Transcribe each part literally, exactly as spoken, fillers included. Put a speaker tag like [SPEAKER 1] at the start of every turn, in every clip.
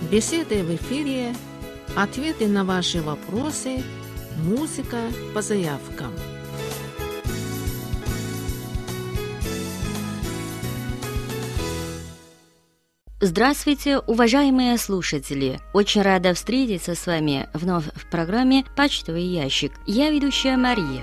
[SPEAKER 1] Беседы в эфире, ответы на ваши вопросы, музыка по заявкам.
[SPEAKER 2] Здравствуйте, уважаемые слушатели! Очень рада встретиться с вами вновь в программе «Почтовый ящик». Я ведущая Мария.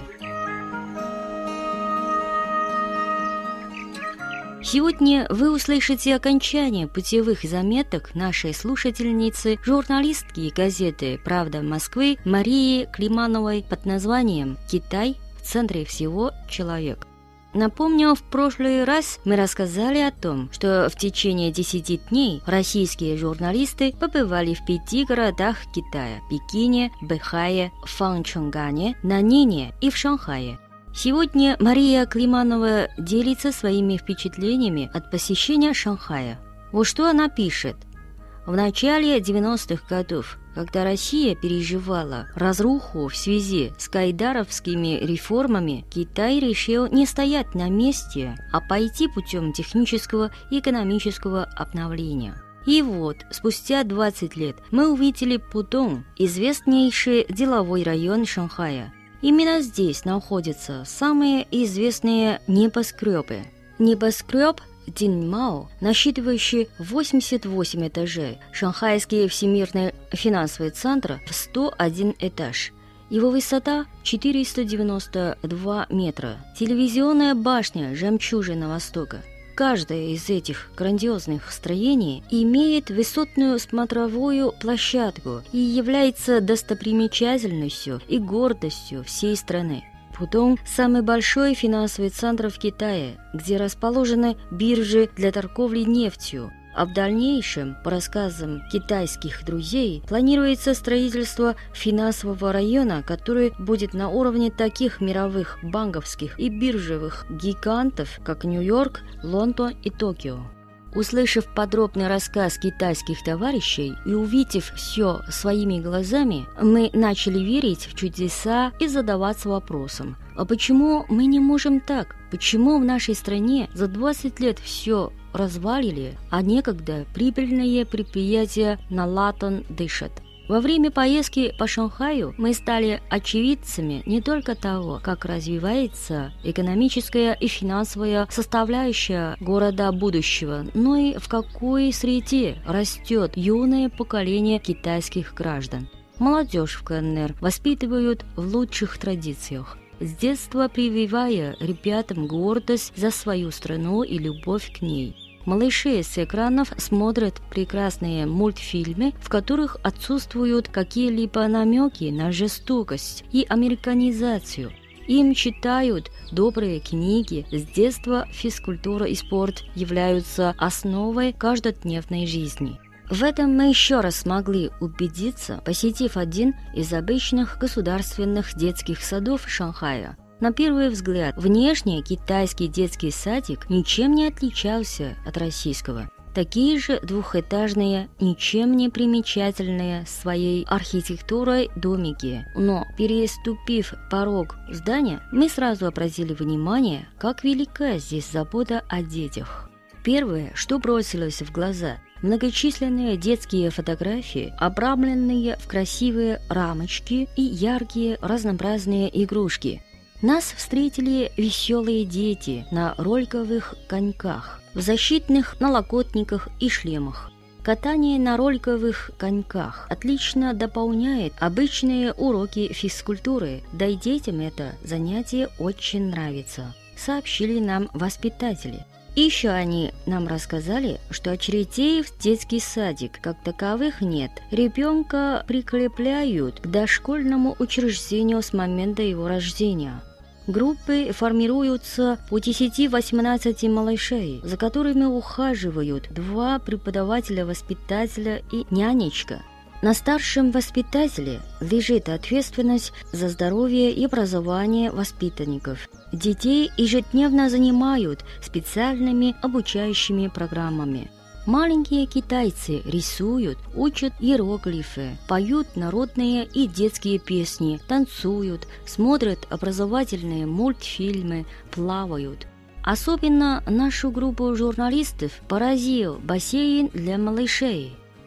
[SPEAKER 2] Сегодня вы услышите окончание путевых заметок нашей слушательницы, журналистки газеты «Правда Москвы» Марии Климановой под названием «Китай в центре всего человек». Напомню, в прошлый раз мы рассказали о том, что в течение десяти дней российские журналисты побывали в пяти городах Китая – Пекине, Бэхае, Фанчонгане, Нанине и в Шанхае. Сегодня Мария Климанова делится своими впечатлениями от посещения Шанхая. Вот что она пишет. В начале девяностых годов, когда Россия переживала разруху в связи с кайдаровскими реформами, Китай решил не стоять на месте, а пойти путем технического и экономического обновления. И вот, спустя двадцать лет мы увидели Пудong, известнейший деловой район Шанхая. Именно здесь находятся самые известные небоскребы. Небоскреб Динмао, насчитывающий восемьдесят восемь этажей, Шанхайский всемирный финансовый центр в сто один этаж. Его высота четыреста девяносто два метра. Телевизионная башня «Жемчужина Востока». Каждое из этих грандиозных строений имеет высотную смотровую площадку и является достопримечательностью и гордостью всей страны. Пудong – самый большой финансовый центр в Китае, где расположены биржи для торговли нефтью. А в дальнейшем, по рассказам китайских друзей, планируется строительство финансового района, который будет на уровне таких мировых банковских и биржевых гигантов, как Нью-Йорк, Лондон и Токио. Услышав подробный рассказ китайских товарищей и увидев все своими глазами, мы начали верить в чудеса и задаваться вопросом, а почему мы не можем так? Почему в нашей стране за двадцать лет все развалили, а некогда прибыльные предприятия на латан дышат? Во время поездки по Шанхаю мы стали очевидцами не только того, как развивается экономическая и финансовая составляющая города будущего, но и в какой среде растет юное поколение китайских граждан. Молодежь в КНР воспитывают в лучших традициях, с детства прививая ребятам гордость за свою страну и любовь к ней. Малыши с экранов смотрят прекрасные мультфильмы, в которых отсутствуют какие-либо намеки на жестокость и американизацию. Им читают добрые книги. С детства физкультура и спорт являются основой каждодневной жизни. В этом мы еще раз смогли убедиться, посетив один из обычных государственных детских садов Шанхая. На первый взгляд, внешне китайский детский садик ничем не отличался от российского. Такие же двухэтажные, ничем не примечательные своей архитектурой домики. Но, переступив порог здания, мы сразу обратили внимание, как велика здесь забота о детях. Первое, что бросилось в глаза – многочисленные детские фотографии, обрамленные в красивые рамочки и яркие разнообразные игрушки. Нас встретили веселые дети на роликовых коньках, в защитных налокотниках и шлемах. Катание на роликовых коньках отлично дополняет обычные уроки физкультуры, да и детям это занятие очень нравится, сообщили нам воспитатели. Еще они нам рассказали, что очередей в детский садик как таковых нет. Ребенка прикрепляют к дошкольному учреждению с момента его рождения. Группы формируются по десяти-восемнадцати малышей, за которыми ухаживают два преподавателя-воспитателя и нянечка. На старшем воспитателе лежит ответственность за здоровье и образование воспитанников. Детей ежедневно занимают специальными обучающими программами. Маленькие китайцы рисуют, учат иероглифы, поют народные и детские песни, танцуют, смотрят образовательные мультфильмы, плавают. Особенно нашу группу журналистов поразил бассейн для малышей.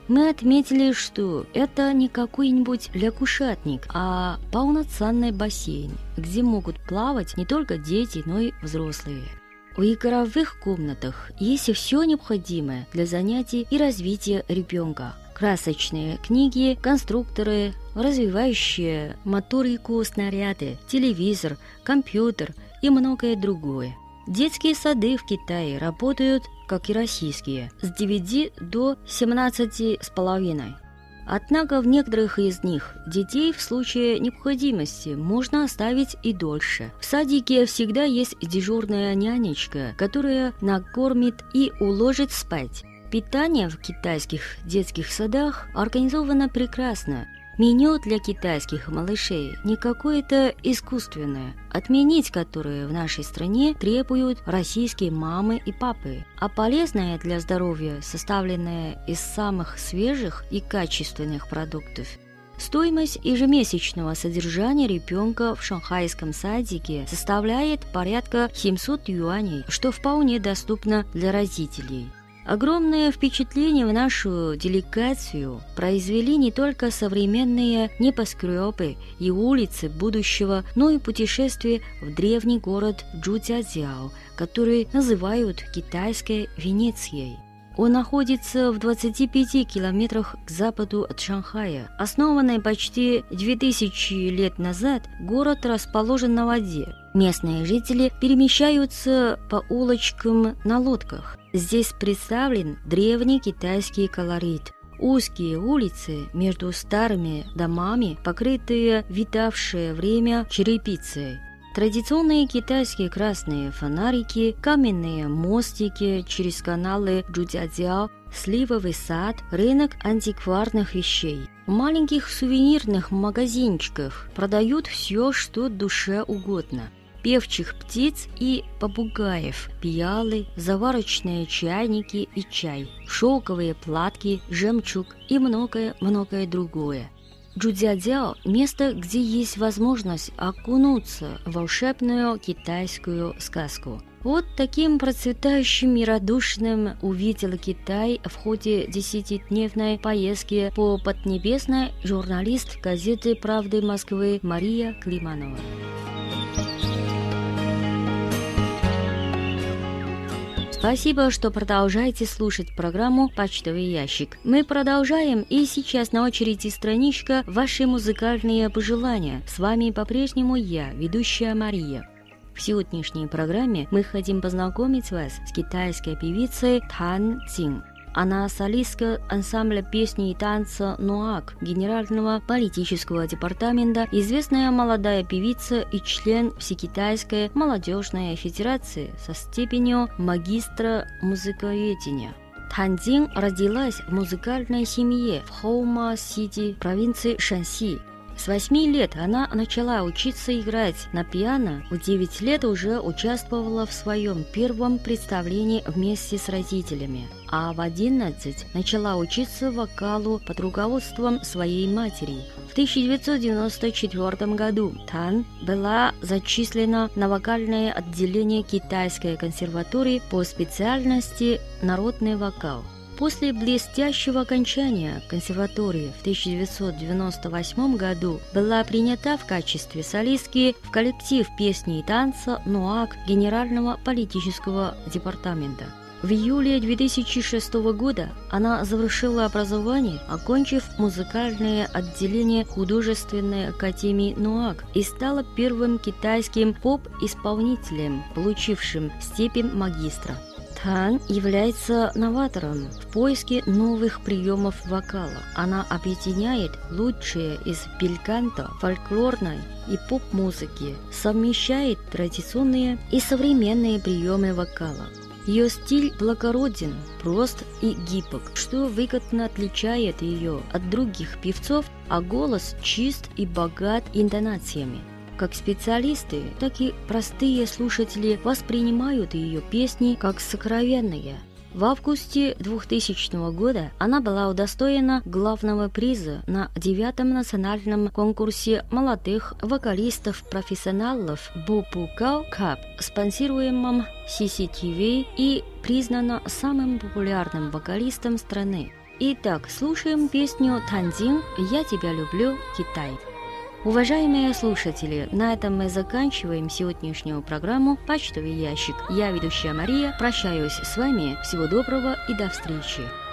[SPEAKER 2] Мы отметили, что это не какой-нибудь лягушатник, а полноценный бассейн, где могут плавать не только дети, но и взрослые. В игровых комнатах есть все необходимое для занятий и развития ребенка. Красочные книги, конструкторы, развивающие моторику снаряды, телевизор, компьютер и многое другое. Детские сады в Китае работают, как и российские, с девяти до семнадцати с половиной. Однако в некоторых из них детей в случае необходимости можно оставить и дольше. В садике всегда есть дежурная нянечка, которая накормит и уложит спать. Питание в китайских детских садах организовано прекрасно. Меню для китайских малышей не какое-то искусственное, отменить которое в нашей стране требуют российские мамы и папы, а полезное для здоровья, составленное из самых свежих и качественных продуктов. Стоимость ежемесячного содержания ребенка в шанхайском садике составляет порядка семьсот юаней, что вполне доступно для родителей. Огромное впечатление в нашу делегацию произвели не только современные небоскребы и улицы будущего, но и путешествие в древний город Чжуцзяцзяо, который называют китайской Венецией. Он находится в двадцати пяти километрах к западу от Шанхая. Основанный почти две тысячи лет назад, город расположен на воде. Местные жители перемещаются по улочкам на лодках. Здесь представлен древний китайский колорит. Узкие улицы между старыми домами, покрытые видавшее время черепицей. Традиционные китайские красные фонарики, каменные мостики через каналы Чжуцзяцзяо, сливовый сад, рынок антикварных вещей. В маленьких сувенирных магазинчиках продают все, что душе угодно. Певчих птиц и попугаев, пиалы, заварочные чайники и чай, шелковые платки, жемчуг и многое-многое другое. Чжуцзяцзяо – место, где есть возможность окунуться в волшебную китайскую сказку. Вот таким процветающим и радушным увидел Китай в ходе десятидневной поездки по Поднебесной журналист газеты «Правды Москвы» Мария Климанова. Спасибо, что продолжаете слушать программу «Почтовый ящик». Мы продолжаем, и сейчас на очереди страничка «Ваши музыкальные пожелания». С вами по-прежнему я, ведущая Мария. В сегодняшней программе мы хотим познакомить вас с китайской певицей Тан Цзин. Она солистка ансамбля песни и танца «Нуак» Генерального политического департамента, известная молодая певица и член Всекитайской молодежной федерации со степенью магистра музыковедения. Тан Цзин родилась в музыкальной семье в Хоума-Сити, провинции Шанси. С восьми лет она начала учиться играть на пиано, в девять лет уже участвовала в своем первом представлении вместе с родителями, а в одиннадцать начала учиться вокалу под руководством своей матери. В тысяча девятьсот девяносто четвёртом году Тан была зачислена на вокальное отделение Китайской консерватории по специальности «Народный вокал». После блестящего окончания консерватории в тысяча девятьсот девяносто восьмом году была принята в качестве солистки в коллектив песни и танца «Нуак» Генерального политического департамента. В июле две тысячи шестого года она завершила образование, окончив музыкальное отделение художественной академии «Нуак» и стала первым китайским поп-исполнителем, получившим степень магистра. Тан является новатором в поиске новых приемов вокала. Она объединяет лучшее из бельканто, фольклорной и поп-музыки, совмещает традиционные и современные приемы вокала. Ее стиль благороден, прост и гибок, что выгодно отличает ее от других певцов, а голос чист и богат интонациями. Как специалисты, так и простые слушатели воспринимают ее песни как сокровенные. В августе двухтысячного года она была удостоена главного приза на девятом национальном конкурсе молодых вокалистов-профессионалов Бупукао Кап, спонсируемом си си ти ви, и признана самым популярным вокалистом страны. Итак, слушаем песню «Танзин. Я тебя люблю, Китай». Уважаемые слушатели, на этом мы заканчиваем сегодняшнюю программу «Почтовый ящик». Я, ведущая Мария, прощаюсь с вами. Всего доброго и до встречи.